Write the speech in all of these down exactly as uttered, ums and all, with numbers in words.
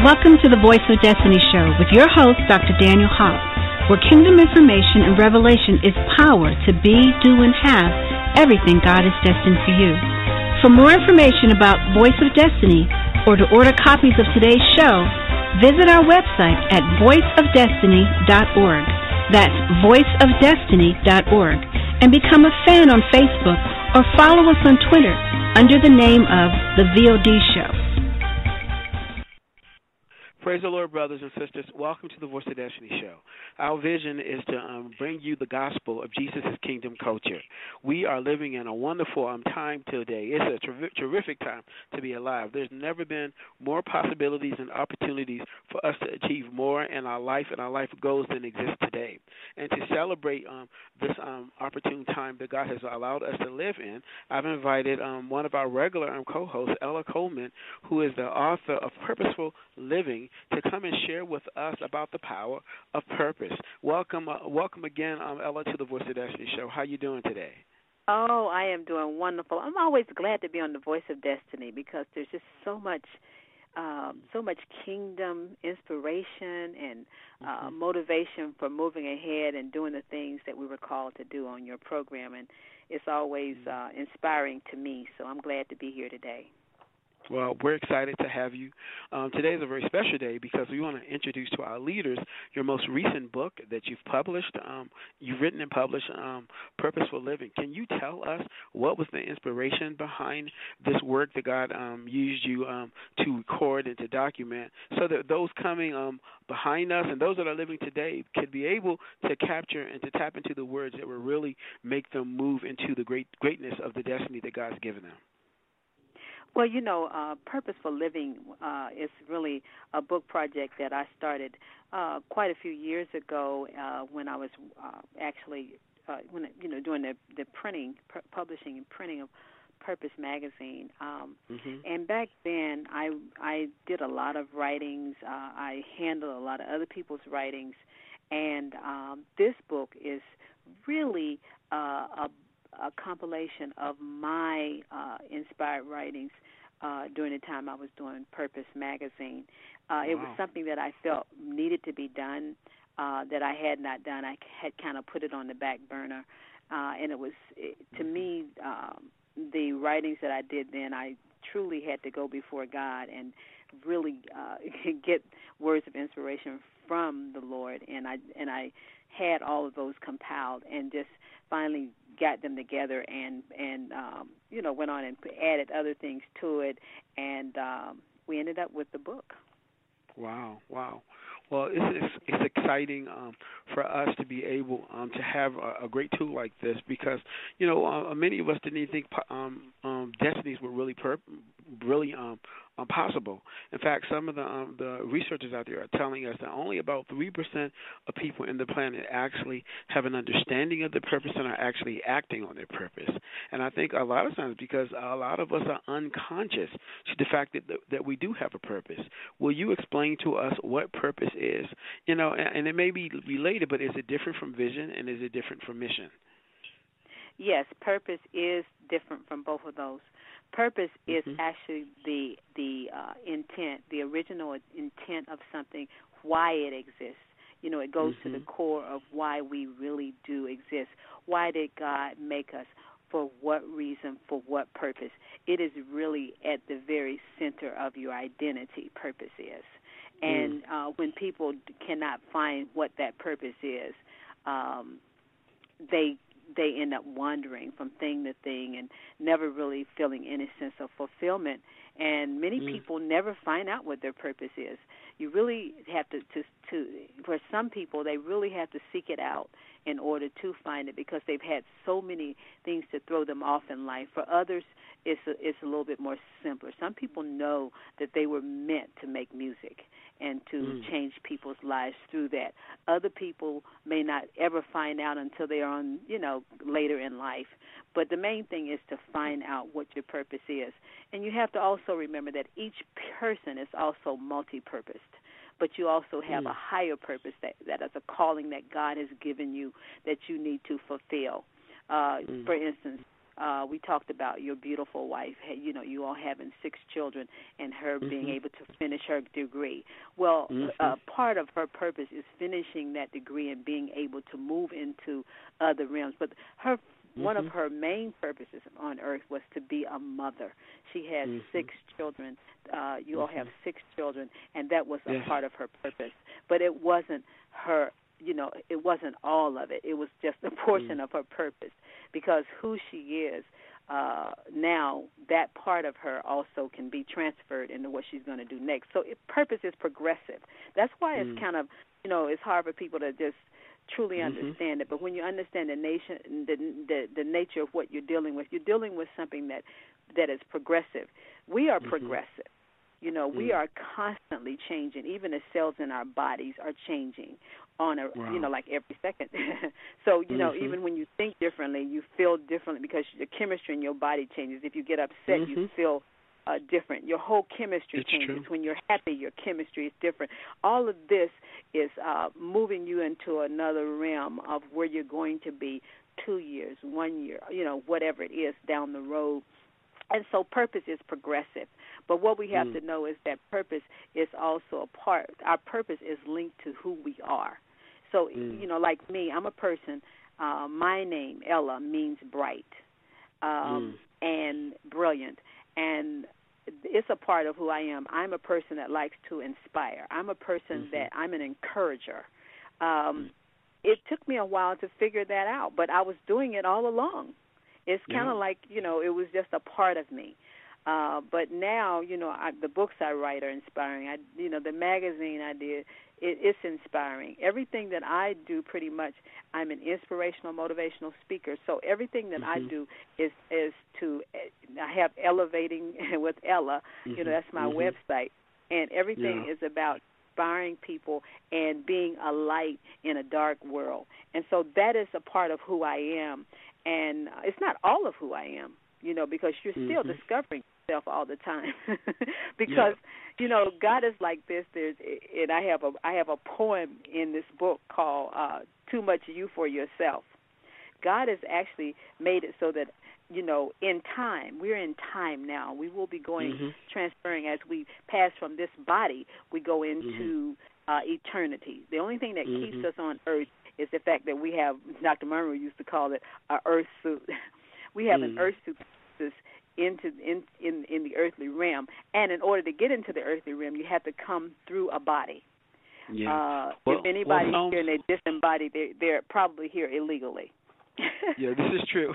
Welcome to the Voice of Destiny show with your host, Doctor Daniel Hobbs, where kingdom information and revelation is power to be, do, and have everything God is destined for you. For more information about Voice of Destiny or to order copies of today's show, visit our website at voice of destiny dot org. That's voice of destiny dot org. And become a fan on Facebook or follow us on Twitter under the name of The V O D Show. Praise the Lord, brothers and sisters. Welcome to the Voice of Destiny show. Our vision is to um, bring you the gospel of Jesus' kingdom culture. We are living in a wonderful um, time today. It's a ter- terrific time to be alive. There's never been more possibilities and opportunities for us to achieve more in our life and our life goals than exist today. And to celebrate um, this um, opportune time that God has allowed us to live in, I've invited um, one of our regular um, co-hosts, Ella Coleman, who is the author of Purposeful Living, to come and share with us about the power of purpose. Welcome, uh, welcome again, um, Ella, to the Voice of Destiny show. How are you doing today? Oh, I am doing wonderful. I'm always glad to be on the Voice of Destiny because there's just so much, um, so much kingdom inspiration and uh, mm-hmm. motivation for moving ahead and doing the things that we were called to do on your program, and it's always uh, inspiring to me. So I'm glad to be here today. Well, we're excited to have you. Um, today is a very special day because we want to introduce to our leaders your most recent book that you've published, um, you've written and published, um, Purposeful Living. Can you tell us what was the inspiration behind this work that God um, used you um, to record and to document so that those coming um, behind us and those that are living today could be able to capture and to tap into the words that will really make them move into the great greatness of the destiny that God's given them? Well, you know, uh, Purposeful Living uh, is really a book project that I started uh, quite a few years ago uh, when I was uh, actually, uh, when you know, doing the, the printing, pu- publishing and printing of Purpose magazine. Um, mm-hmm. And back then, I I did a lot of writings. Uh, I handled a lot of other people's writings, and um, this book is really uh, a a compilation of my uh, inspired writings uh, during the time I was doing Purpose magazine. Uh, wow. It was something that I felt needed to be done, uh, that I had not done. I had kind of put it on the back burner, uh, and it was, it, to me, um, the writings that I did then, I truly had to go before God and really uh, get words of inspiration from the Lord, and I and I had all of those compiled and just finally got them together and and um, you know went on and added other things to it, and um, we ended up with the book. Wow, wow. Well, it's it's, it's exciting um, for us to be able um, to have a, a great tool like this because you know uh, many of us didn't even think um, um, destinies were really per- really um, um, possible. In fact, some of the um, the researchers out there are telling us that only about three percent of people in the planet actually have an understanding of their purpose and are actually acting on their purpose. And I think a lot of times because a lot of us are unconscious to the fact that that we do have a purpose. Will you explain to us what purpose is? You know, and, and it may be related, but is it different from vision and is it different from mission? Yes, purpose is different from both of those. Purpose is mm-hmm. actually the the uh, intent, the original intent of something, why it exists. You know, it goes mm-hmm. to the core of why we really do exist. Why did God make us? For what reason? For what purpose? It is really at the very center of your identity, purpose is. And mm. uh, when people cannot find what that purpose is, um, they they end up wandering from thing to thing and never really feeling any sense of fulfillment. And many mm. people never find out what their purpose is. You really have to, to, to, for some people, they really have to seek it out in order to find it because they've had so many things to throw them off in life. For others, it's a, it's a little bit more simpler. Some people know that they were meant to make music and to mm. change people's lives through that. Other people may not ever find out until they are on, you know, later in life. But the main thing is to find out what your purpose is. And you have to also remember that each person is also multi-purposed. But you also have mm. a higher purpose that, that is a calling that God has given you that you need to fulfill. Uh, mm. For instance, uh, we talked about your beautiful wife, you know, you all having six children and her mm-hmm. being able to finish her degree. Well, mm-hmm. uh, part of her purpose is finishing that degree and being able to move into other realms. But her mm-hmm. one of her main purposes on earth was to be a mother. She has mm-hmm. six children. Uh, you mm-hmm. all have six children, and that was a yes. part of her purpose. But it wasn't her, you know, it wasn't all of it. It was just a portion mm-hmm. of her purpose. Because who she is uh, now, that part of her also can be transferred into what she's going to do next. So it, purpose is progressive. That's why mm. it's kind of, you know, it's hard for people to just truly mm-hmm. understand it. But when you understand the nation, the, the the nature of what you're dealing with, you're dealing with something that that is progressive. We are mm-hmm. progressive. You know, mm. we are constantly changing. Even the cells in our bodies are changing on a, wow. you know, like every second. So, you mm-hmm. know, even when you think differently, you feel differently because the chemistry in your body changes. If you get upset, mm-hmm. you feel uh, different. Your whole chemistry it's changes. True. When you're happy, your chemistry is different. All of this is uh, moving you into another realm of where you're going to be two years, one year, you know, whatever it is down the road. And so purpose is progressive. But what we have mm. to know is that purpose is also a part. Our purpose is linked to who we are. So, mm. you know, like me, I'm a person. Uh, my name, Ella, means bright um, mm. and brilliant. And it's a part of who I am. I'm a person that likes to inspire. I'm a person mm-hmm. that I'm an encourager. Um, mm. It took me a while to figure that out, but I was doing it all along. It's kind of yeah. like, you know, it was just a part of me. Uh, but now, you know, I, the books I write are inspiring. I, you know, the magazine I did, it, it's inspiring. Everything that I do, pretty much, I'm an inspirational, motivational speaker. So everything that mm-hmm. I do is is to, I have Elevating with Ella. Mm-hmm. You know, that's my mm-hmm. website, and everything yeah. is about inspiring people and being a light in a dark world. And so that is a part of who I am. And it's not all of who I am, you know, because you're still mm-hmm. discovering yourself all the time. Because, yeah. you know, God is like this. There's, and I have a I have a poem in this book called uh, "Too Much You for Yourself." God has actually made it so that, you know, in time, we're in time now. We will be going mm-hmm. transferring as we pass from this body. We go into mm-hmm. uh, eternity. The only thing that mm-hmm. keeps us on earth is the fact that we have, Doctor Monroe used to call it our earth suit. We have mm. an earth suit into in, in in the earthly realm, and in order to get into the earthly realm, you have to come through a body. Yeah. Uh, well, if anybody's well, here and they're disembodied, they're, they're probably here illegally. Yeah, this is true.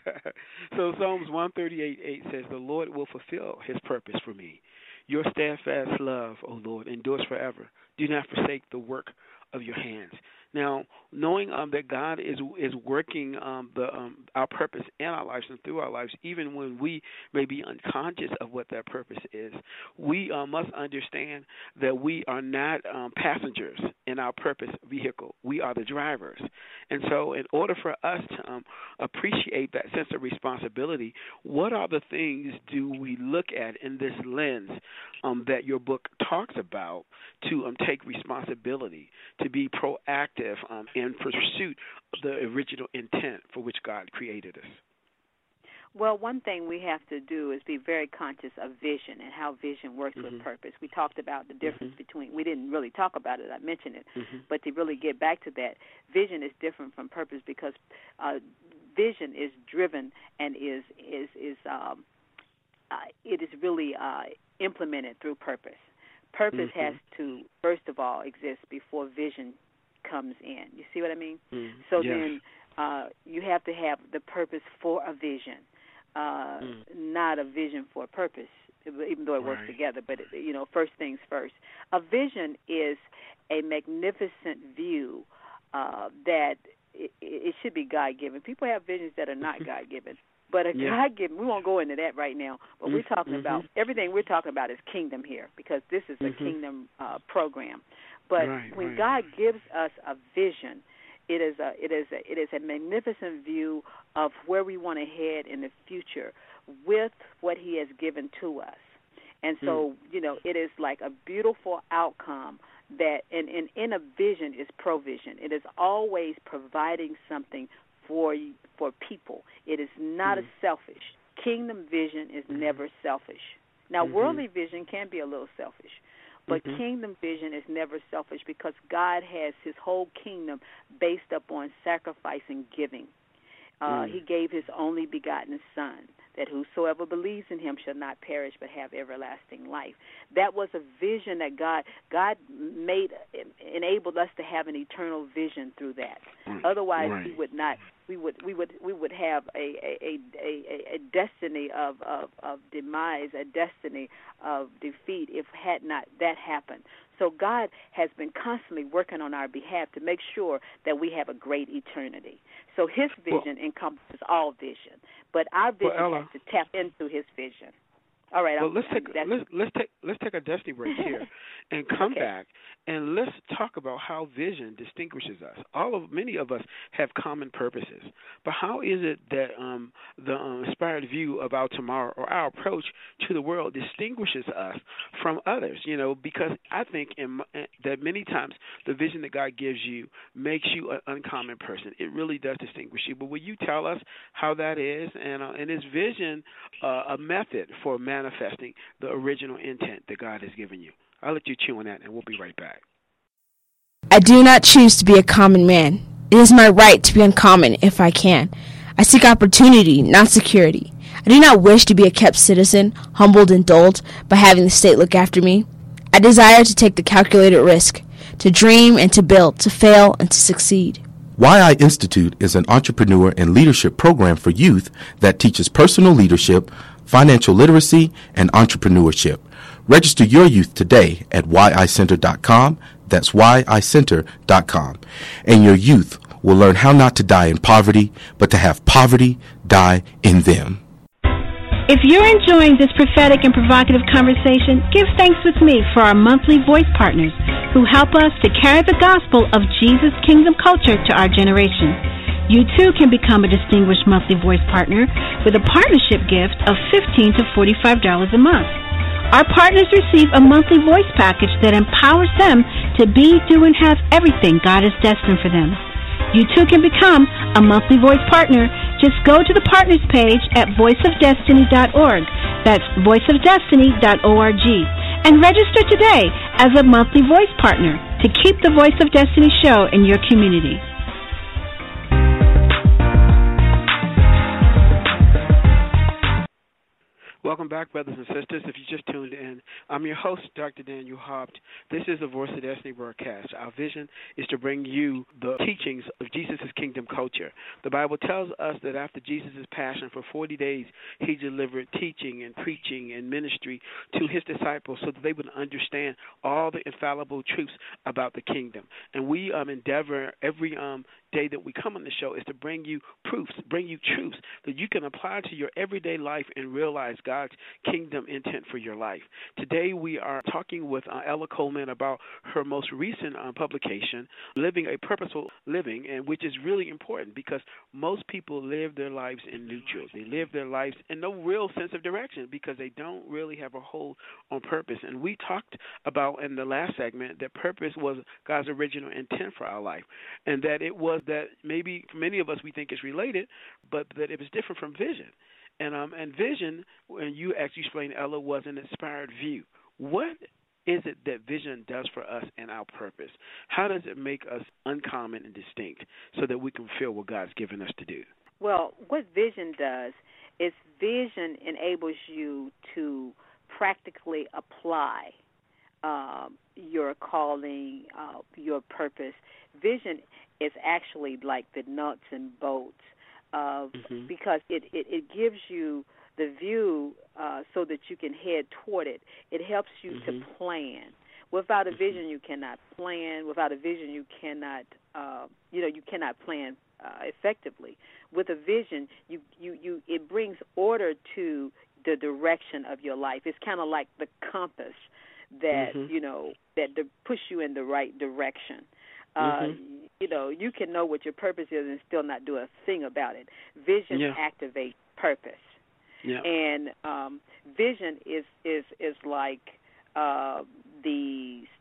So Psalms one thirty-eight eight says, "The Lord will fulfill His purpose for me. Your steadfast love, O Lord, endures forever. Do not forsake the work of your hands." Now, knowing um, that God is is working um, the um, our purpose in our lives and through our lives, even when we may be unconscious of what that purpose is, we uh, must understand that we are not um, passengers in our purpose vehicle. We are the drivers. And so in order for us to um, appreciate that sense of responsibility, what are the things do we look at in this lens um, that your book talks about to um, take responsibility, to be proactive Um, in pursuit of the original intent for which God created us? Well, one thing we have to do is be very conscious of vision and how vision works mm-hmm. with purpose. We talked about the difference mm-hmm. between, we didn't really talk about it, I mentioned it, mm-hmm. but to really get back to that, vision is different from purpose because uh, vision is driven and is, is, is um, uh, it is really uh, implemented through purpose. Purpose mm-hmm. has to, first of all, exist before vision comes in. You see what I mean? Mm, so yes. then uh, you have to have the purpose for a vision, uh, mm. not a vision for a purpose, even though it works right. together. But, you know, first things first. A vision is a magnificent view uh, that it, it should be God-given. People have visions that are not God-given. But a yeah. God-given, we won't go into that right now, but we're talking mm-hmm. about, everything we're talking about is kingdom here because this is a mm-hmm. kingdom uh, program. But right, when right. God gives us a vision, it is a it is a, it is a magnificent view of where we want to head in the future with what He has given to us. And so, mm. you know, it is like a beautiful outcome that, and in, in a vision is provision. It is always providing something for for people. It is not mm-hmm. a selfish. Kingdom vision is mm-hmm. never selfish. Now, mm-hmm. worldly vision can be a little selfish, but mm-hmm. kingdom vision is never selfish because God has his whole kingdom based upon sacrifice and giving. Uh, mm. He gave his only begotten Son, that whosoever believes in him shall not perish but have everlasting life. That was a vision that God God made, enabled us to have an eternal vision through that. Right. Otherwise, right. we would not. We would we would we would have a a, a, a destiny of, of, of demise, a destiny of defeat if had not that happened. So God has been constantly working on our behalf to make sure that we have a great eternity. So his vision well, encompasses all vision, but our vision well, Ella, has to tap into his vision. All right. Well, I'm, let's take I'm, let's let's take let's take a destiny break here, and come okay. back and let's talk about how vision distinguishes us. All of many of us have common purposes, but how is it that um, the um, inspired view about tomorrow or our approach to the world distinguishes us from others? You know, because I think in, that many times the vision that God gives you makes you an uncommon person. It really does distinguish you. But will you tell us how that is, and uh, and is vision uh, a method for manifesting the original intent that God has given you? I'll let you chew on that, and we'll be right back. I do not choose to be a common man. It is my right to be uncommon if I can. I seek opportunity, not security. I do not wish to be a kept citizen, humbled and dulled by having the state look after me. I desire to take the calculated risk, to dream and to build, to fail and to succeed. Y I Institute is an entrepreneur and leadership program for youth that teaches personal leadership, financial literacy, and entrepreneurship. Register your youth today at y i center dot com. That's y i center dot com. And your youth will learn how not to die in poverty, but to have poverty die in them. If you're enjoying this prophetic and provocative conversation, give thanks with me for our monthly voice partners who help us to carry the gospel of Jesus' kingdom culture to our generation. You too can become a distinguished monthly voice partner with a partnership gift of fifteen to forty-five dollars a month. Our partners receive a monthly voice package that empowers them to be, do, and have everything God has destined for them. You too can become a monthly voice partner. Just go to the partners page at voice of destiny dot org. That's voice of destiny dot org. And register today as a monthly voice partner to keep the Voice of Destiny show in your community. Welcome back, brothers and sisters. If you just tuned in, I'm your host, Doctor Daniel Haupt. This is the Voice of Destiny broadcast. Our vision is to bring you the teachings of Jesus' kingdom culture. The Bible tells us that after Jesus' passion for forty days, he delivered teaching and preaching and ministry to his disciples so that they would understand all the infallible truths about the kingdom. And we um, endeavor every um, day that we come on the show is to bring you proofs, bring you truths that you can apply to your everyday life and realize God's kingdom intent for your life. Today we are talking with uh, Ella Coleman about her most recent uh, publication, Living a Purposeful Living, and which is really important because most people live their lives in neutral. They live their lives in no real sense of direction because they don't really have a hold on purpose. And we talked about in the last segment that purpose was God's original intent for our life, and that it was that maybe for many of us we think it's related, but that it was different from vision. And um, and vision, when you actually explained, Ella, was an inspired view. What is it that vision does for us and our purpose? How does it make us uncommon and distinct so that we can feel what God's given us to do? Well, what vision does is vision enables you to practically apply um, your calling, uh, your purpose. Vision is actually like the nuts and bolts of mm-hmm. because it, it, it gives you the view uh, so that you can head toward it. It helps you mm-hmm. to plan. Without a vision, you cannot plan. Without a vision, you cannot uh, you know you cannot plan uh, effectively. With a vision, you, you, you it brings order to the direction of your life. It's kind of like the compass that mm-hmm. you know that to push you in the right direction. Uh, mm-hmm. You know, you can know what your purpose is and still not do a thing about it. Vision yeah. activates purpose, yeah. and um, vision is is is like uh, the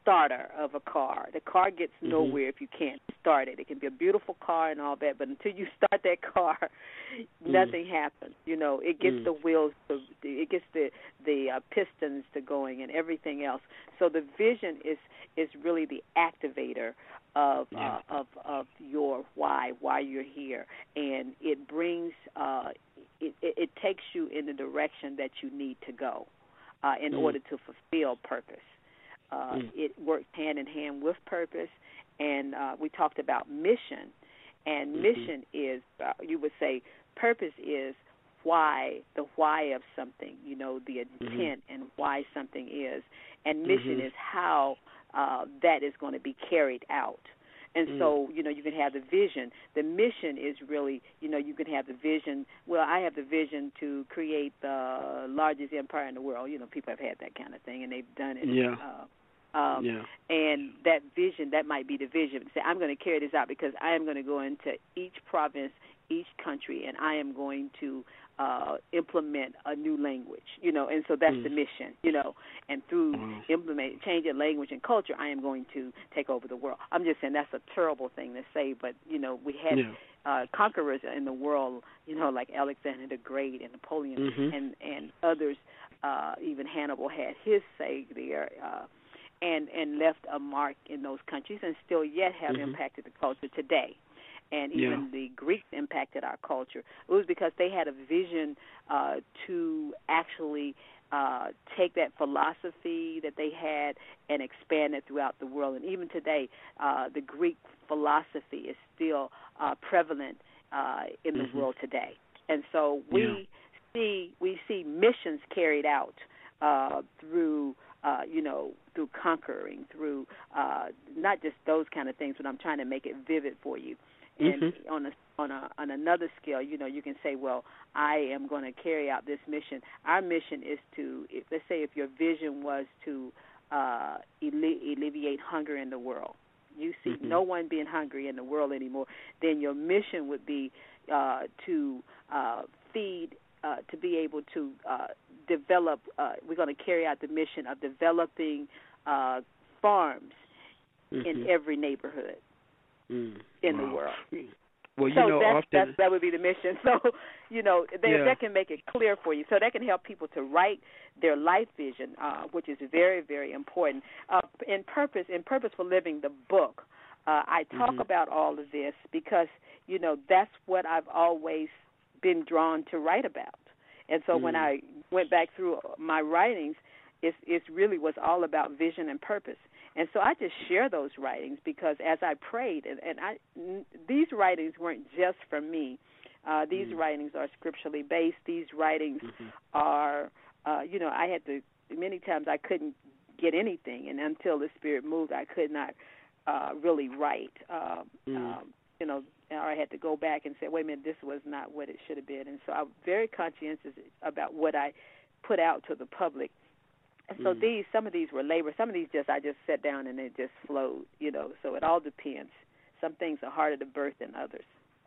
starter of a car. The car gets mm-hmm. nowhere if you can't start it. It can be a beautiful car and all that, but until you start that car, mm. nothing happens. You know, it gets mm. the wheels, to, it gets the the uh, pistons to going and everything else. So the vision is is really the activator of yeah. uh, of of your why, why you're here, and it brings uh, it, it, it takes you in the direction that you need to go uh, in mm. order to fulfill purpose. Uh, mm. It works hand in hand with purpose, and uh, we talked about mission, and mm-hmm. mission is, uh, you would say, purpose is why, the why of something, you know, the intent mm-hmm. and why something is, and mission mm-hmm. is how uh, that is going to be carried out. And mm. so, you know, you can have the vision. The mission is really, you know, you can have the vision. Well, I have the vision to create the largest empire in the world. You know, people have had that kind of thing, and they've done it. Yeah. Uh, um, yeah. And that vision, that might be the vision. Say, I'm going to carry this out because I am going to go into each province, each country, and I am going to uh, implement a new language, you know, and so that's mm. the mission, you know, and through mm. implement, changing language and culture, I am going to take over the world. I'm just saying that's a terrible thing to say, but, you know, we had yeah. uh, conquerors in the world, you know, like Alexander the Great and Napoleon mm-hmm. and, and others, uh, even Hannibal had his say there, uh, and, and left a mark in those countries and still yet have mm-hmm. impacted the culture today. And even yeah. the Greeks impacted our culture. It was because they had a vision uh, to actually uh, take that philosophy that they had and expand it throughout the world. And even today, uh, the Greek philosophy is still uh, prevalent uh, in mm-hmm. the world today. And so we yeah. see we see missions carried out uh, through. Uh, you know, through conquering, through uh, not just those kind of things, but I'm trying to make it vivid for you. And mm-hmm. on a on a on another scale, you know, you can say, well, I am going to carry out this mission. Our mission is to, if, let's say, if your vision was to uh, alle- alleviate hunger in the world, you see mm-hmm. no one being hungry in the world anymore. Then your mission would be uh, to uh, feed. Uh, to be able to uh, develop, uh, we're going to carry out the mission of developing uh, farms mm-hmm. in every neighborhood mm. in wow. the world. Well, you so know, that's, often that's, that would be the mission. So, you know, they, yeah. that can make it clear for you. So that can help people to write their life vision, uh, which is very, very important. Uh, in purpose, in Purposeful Living, the book, uh, I talk mm-hmm. about all of this because, you know, that's what I've always been drawn to write about. And so mm. when I went back through my writings, it's, it's really was all about vision and purpose. And so I just share those writings because as I prayed, and, and I, n- these writings weren't just for me. Uh, these mm. writings are scripturally based. These writings mm-hmm. are, uh, you know, I had to, many times I couldn't get anything, and until the Spirit moved, I could not uh, really write. Uh, mm. um, you know, or I had to go back and say, wait a minute, this was not what it should have been. And so I'm very conscientious about what I put out to the public. And so mm. these, some of these were labor. Some of these just I just sat down and it just flowed, you know. So it all depends. Some things are harder to birth than others.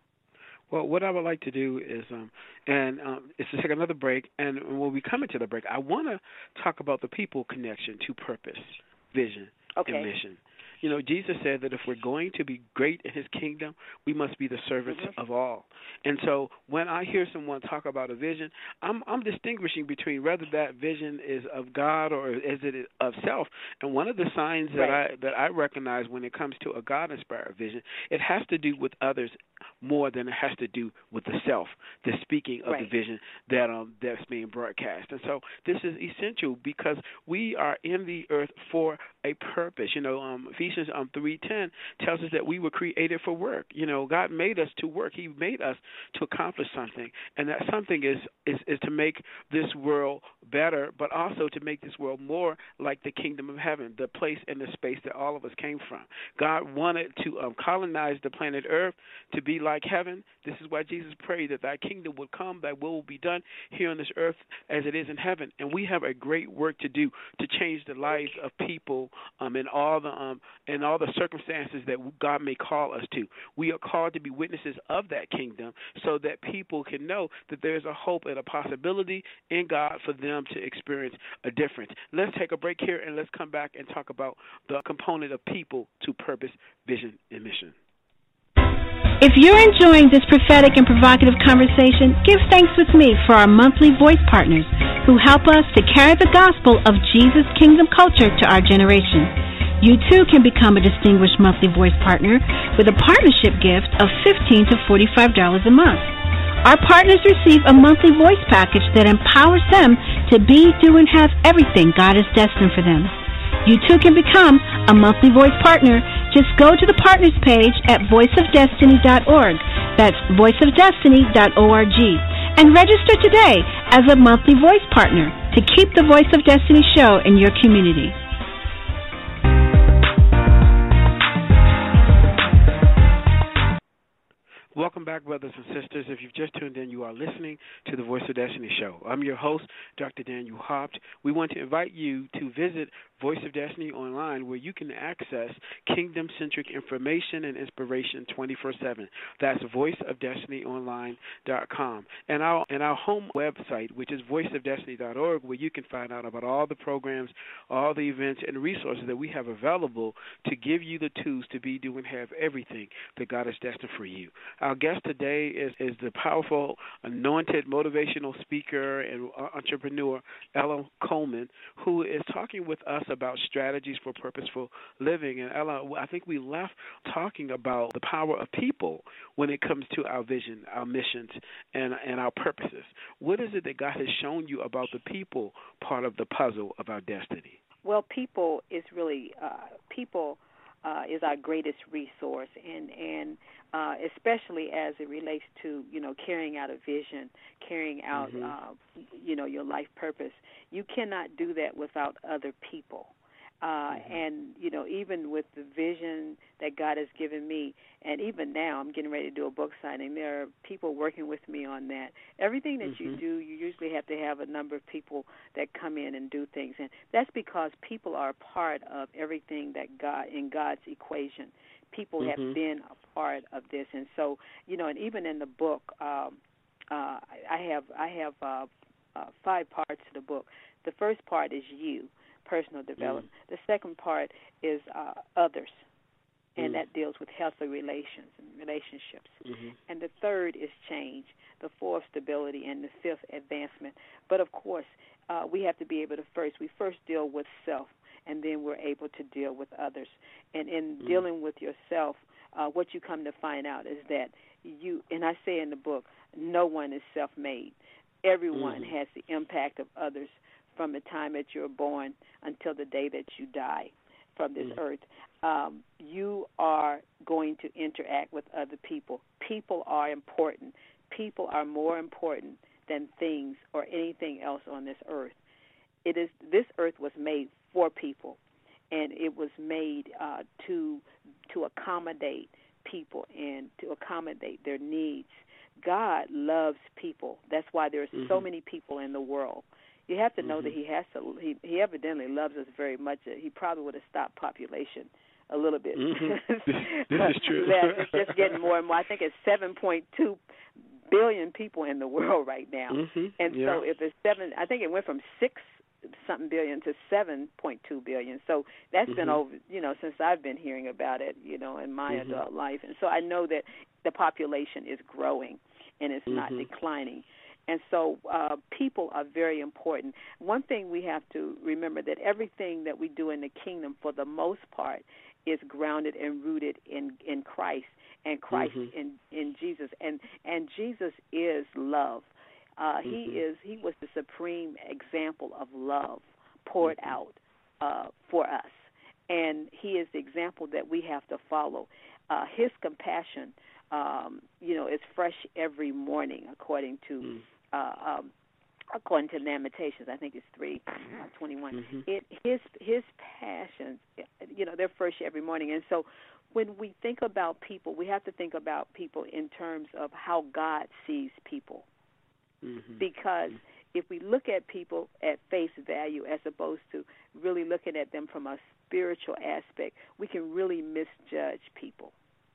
Well, what I would like to do is, um, and um, is to take another break. And when we come into the break, I want to talk about the people connection to purpose, vision, okay. and mission. You know, Jesus said that if we're going to be great in his kingdom, we must be the servants mm-hmm. of all. And so when I hear someone talk about a vision, I'm, I'm distinguishing between whether that vision is of God or is it of self. And one of the signs that right. I that I recognize when it comes to a God-inspired vision, it has to do with others more than it has to do with the self, the speaking of right. the vision that um, that's being broadcast. And so this is essential because we are in the earth for a purpose. You know, um, Ephesians um, three ten tells us that we were created for work. You know, God made us to work. He made us to accomplish something, and that something is, is, is to make this world better, but also to make this world more like the kingdom of heaven, the place and the space that all of us came from. God wanted to um, colonize the planet Earth to be like heaven. This is why Jesus prayed that thy kingdom would come, thy will will be done here on this earth as it is in heaven. And we have a great work to do to change the lives of people um, in all the um, in all the circumstances that God may call us to. We are called to be witnesses of that kingdom so that people can know that there's a hope and a possibility in God for them to experience a difference. Let's take a break here and let's come back and talk about the component of people to purpose, vision, and mission. If you're enjoying this prophetic and provocative conversation, give thanks with me for our monthly voice partners who help us to carry the gospel of Jesus' kingdom culture to our generation. You too can become a distinguished monthly voice partner with a partnership gift of fifteen to forty-five dollars a month. Our partners receive a monthly voice package that empowers them to be, do, and have everything God has destined for them. You too can become a monthly voice partner. Just go to the partners page at voice of destiny dot org. That's voice of destiny dot org. And register today as a monthly voice partner to keep the Voice of Destiny show in your community. Welcome back, brothers and sisters. If you've just tuned in, you are listening to the Voice of Destiny show. I'm your host, Doctor Daniel Hobbs. We want to invite you to visit Voice of Destiny online, where you can access kingdom-centric information and inspiration twenty-four seven. That's voice of destiny online dot com. And our, and our home website, which is voice of destiny dot org, where you can find out about all the programs, all the events, and resources that we have available to give you the tools to be, do, and have everything that God has destined for you. Our guest today is, is the powerful, anointed, motivational speaker and entrepreneur, Ella Coleman, who is talking with us about strategies for purposeful living. And Ella, I think we left talking about the power of people when it comes to our vision, our missions, and, and our purposes. What is it that God has shown you about the people part of the puzzle of our destiny? Well, people is really, uh, people uh, is our greatest resource, and, and uh, especially as it relates to, you know, carrying out a vision, carrying out, mm-hmm. uh, you know, your life purpose. You cannot do that without other people. Uh, mm-hmm. And, you know, even with the vision that God has given me, and even now I'm getting ready to do a book signing, there are people working with me on that. Everything that mm-hmm. you do, you usually have to have a number of people that come in and do things. And that's because people are a part of everything that God, in God's equation. People mm-hmm. have been a part of this. And so, you know, and even in the book, um, uh, I have, I have uh, uh, five parts to the book. The first part is you. Personal development. Mm. The second part is uh, others, and mm. that deals with healthy relations and relationships. Mm-hmm. And the third is change. The fourth, stability, and the fifth, advancement. But of course, uh, we have to be able to first. We first deal with self, and then we're able to deal with others. And in mm. dealing with yourself, uh, what you come to find out is that you. And I say in the book, no one is self-made. Everyone mm. has the impact of others, from the time that you're born until the day that you die from this mm. earth. Um, you are going to interact with other people. People are important. People are more important than things or anything else on this earth. It is this earth was made for people, and it was made uh, to to accommodate people and to accommodate their needs. God loves people. That's why there are mm-hmm. so many people in the world. You have to know mm-hmm. that he has to. He, he evidently loves us very much. He probably would have stopped population a little bit. Mm-hmm. this, this is true. It's just getting more and more. I think it's seven point two billion people in the world right now, mm-hmm. and yeah. so if it's seven, I think it went from six something billion to seven point two billion. So that's mm-hmm. been over, you know, since I've been hearing about it, you know, in my mm-hmm. adult life, and so I know that the population is growing and it's mm-hmm. not declining. And so uh, people are very important. One thing we have to remember, that everything that we do in the kingdom, for the most part, is grounded and rooted in, in Christ, and Christ mm-hmm. in, in Jesus. And and Jesus is love. Uh, mm-hmm. He is. He was the supreme example of love poured mm-hmm. out uh, for us. And he is the example that we have to follow. Uh, his compassion, um, you know, is fresh every morning, according to mm-hmm. Uh, um, according to Lamentations, I think it's three twenty-one. Mm-hmm. It his his passions, you know, they're fresh every morning. And so, when we think about people, we have to think about people in terms of how God sees people, mm-hmm. because mm-hmm. if we look at people at face value, as opposed to really looking at them from a spiritual aspect, we can really misjudge people.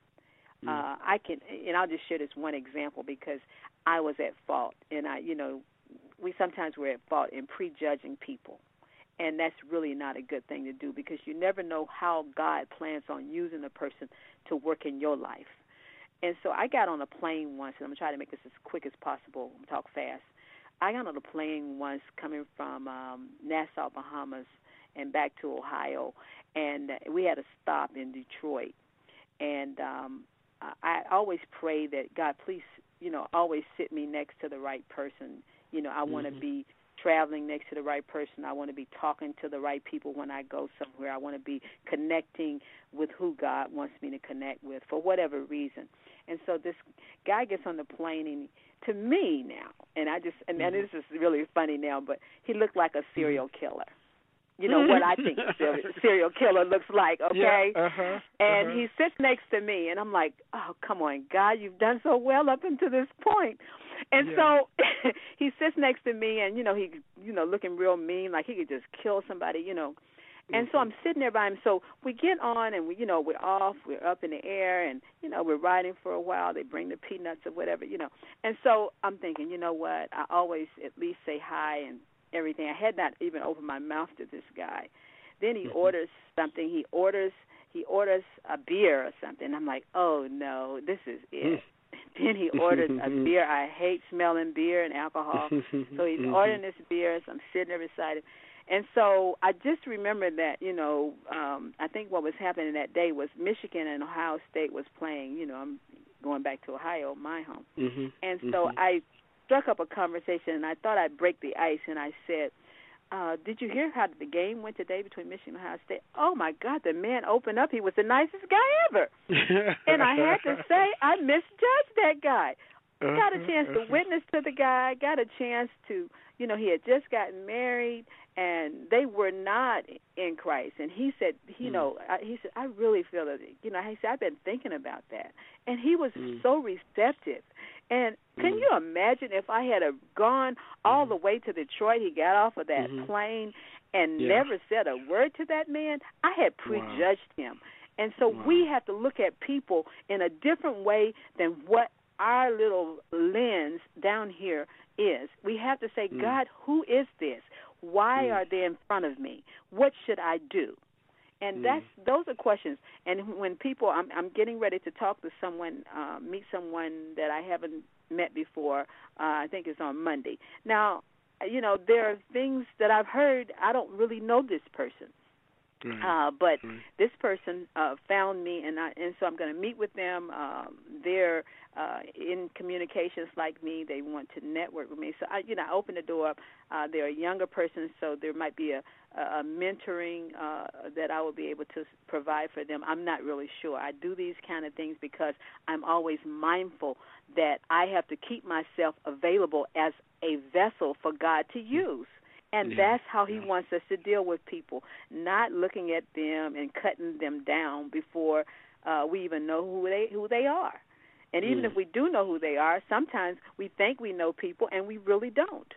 Mm. Uh, I can, and I'll just share this one example because I was at fault, and I, you know, we sometimes we're at fault in prejudging people, and that's really not a good thing to do because you never know how God plans on using a person to work in your life. And so I got on a plane once, and I'm trying to make this as quick as possible, talk fast. I got on a plane once coming from um, Nassau, Bahamas, and back to Ohio, and we had a stop in Detroit. And um, I always pray that, God, please, you know, always sit me next to the right person. You know, I mm-hmm. want to be traveling next to the right person. I want to be talking to the right people when I go somewhere. I want to be connecting with who God wants me to connect with for whatever reason. And so this guy gets on the plane, and to me now, and I just, and, and this is really funny now, but he looked like a serial killer. You know, what I think a serial, serial killer looks like, okay? Yeah, uh-huh, and uh-huh. he sits next to me, and I'm like, oh, come on, God, you've done so well up until this point. And yeah. so he sits next to me, and, you know, he, you know, looking real mean, like he could just kill somebody, you know. And mm-hmm. so I'm sitting there by him. So we get on, and, we, you know, we're off, we're up in the air, and, you know, we're riding for a while. They bring the peanuts or whatever, you know. And so I'm thinking, you know what, I always at least say hi and everything. I had not even opened my mouth to this guy. Then he mm-hmm. orders something. He orders he orders a beer or something. I'm like, oh, no, this is it. Mm-hmm. Then he orders a beer. I hate smelling beer and alcohol. So he's mm-hmm. ordering this beer, so I'm sitting there beside him. And so I just remember that, you know, um, I think what was happening that day was Michigan and Ohio State was playing. You know, I'm going back to Ohio, my home. Mm-hmm. And so mm-hmm. I struck up a conversation, and I thought I'd break the ice, and I said, uh, did you hear how the game went today between Michigan and Ohio State? Oh, my God, the man opened up. He was the nicest guy ever. And I had to say, I misjudged that guy. Got a chance to witness to the guy, got a chance to, you know, he had just gotten married, and they were not in Christ. And he said, you mm. know, I, he said, I really feel that, you know, he said, I've been thinking about that. And he was mm. so receptive. And can mm. you imagine if I had a gone all the way to Detroit, he got off of that mm-hmm. plane and yeah. never said a word to that man? I had prejudged wow. him. And so wow. we have to look at people in a different way than what our little lens down here is. We have to say, mm. God, who is this? Why mm. are they in front of me? What should I do? And mm. that's those are questions. And when people, I'm, I'm getting ready to talk to someone, uh, meet someone that I haven't met before. Uh, I think it's on Monday. Now, you know, there are things that I've heard. I don't really know this person. Right. Uh, but right. this person uh, found me, and I, and so I'm going to meet with them. Um, they're uh, in communications like me. They want to network with me. So, I, you know, I open the door up. Uh, they're a younger person, so there might be a, a mentoring uh, that I will be able to provide for them. I'm not really sure. I do these kind of things because I'm always mindful that I have to keep myself available as a vessel for God to use. And yeah, that's how he yeah. wants us to deal with people, not looking at them and cutting them down before uh, we even know who they who they are. And even mm. if we do know who they are, sometimes we think we know people and we really don't.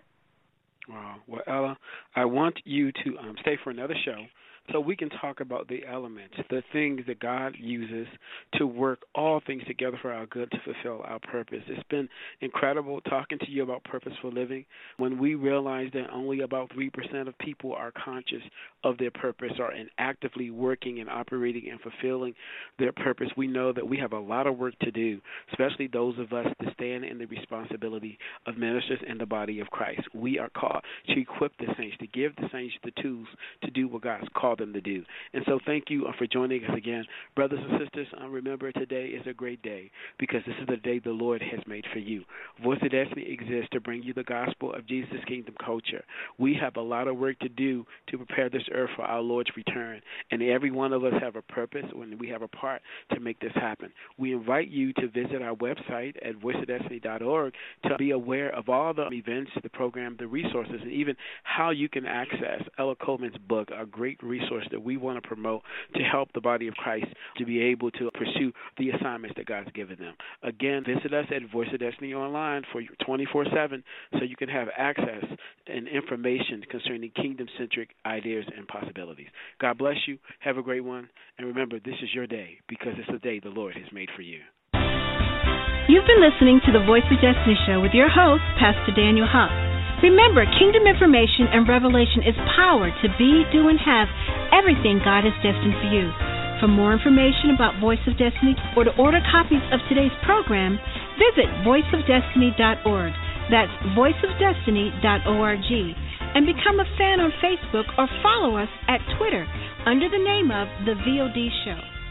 Wow. Well, Ella, I want you to um, stay for another show so we can talk about the elements, the things that God uses to work all things together for our good to fulfill our purpose. It's been incredible talking to you about purposeful living. When we realize that only about three percent of people are conscious of their purpose or and actively working and operating and fulfilling their purpose, we know that we have a lot of work to do, especially those of us that stand in the responsibility of ministers in the body of Christ. We are called to equip the saints, to give the saints the tools to do what God's called them to do. And so thank you for joining us again. Brothers and sisters, um, remember today is a great day because this is the day the Lord has made for you. Voice of Destiny exists to bring you the gospel of Jesus' kingdom culture. We have a lot of work to do to prepare this earth for our Lord's return, and every one of us have a purpose and we have a part to make this happen. We invite you to visit our website at voice of destiny dot org to be aware of all the events, the program, the resources, and even how you can access Ella Coleman's book, a great resource resource that we want to promote to help the body of Christ to be able to pursue the assignments that God's given them. Again, visit us at Voice of Destiny Online for twenty-four seven so you can have access and information concerning kingdom-centric ideas and possibilities. God bless you. Have a great one. And remember, this is your day because it's the day the Lord has made for you. You've been listening to the Voice of Destiny Show with your host, Pastor Daniel Huff. Remember, kingdom information and revelation is power to be, do, and have everything God has destined for you. For more information about Voice of Destiny or to order copies of today's program, visit voice of destiny dot org. That's voice of destiny dot org. And become a fan on Facebook or follow us at Twitter under the name of The V O D Show.